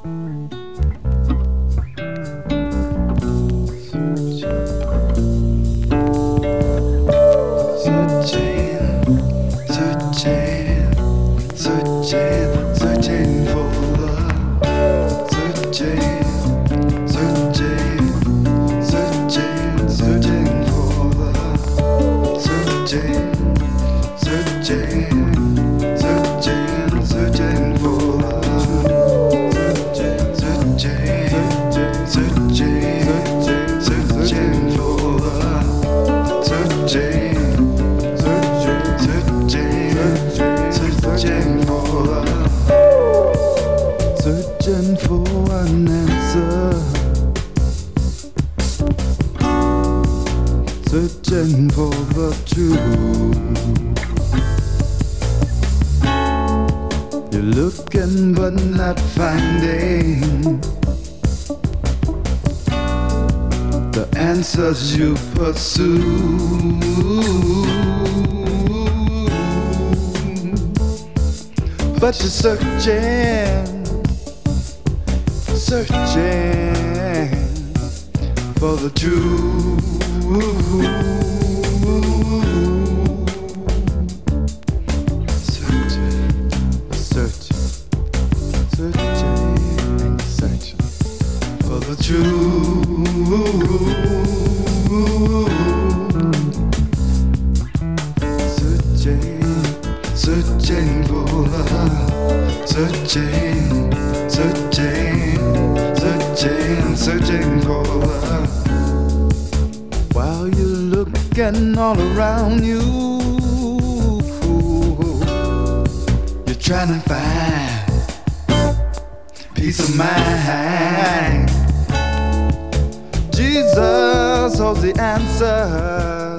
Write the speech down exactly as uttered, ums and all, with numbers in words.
Searching for the truth. You're looking but not finding the answers you pursue. But you're searching, searching for the truth. Searching, searching, searching, searching for the truth. Searching, searching for love. Searching, searching, searching, searching for love. While you're looking all around you, you're trying to find peace of mind. Jesus holds the answer.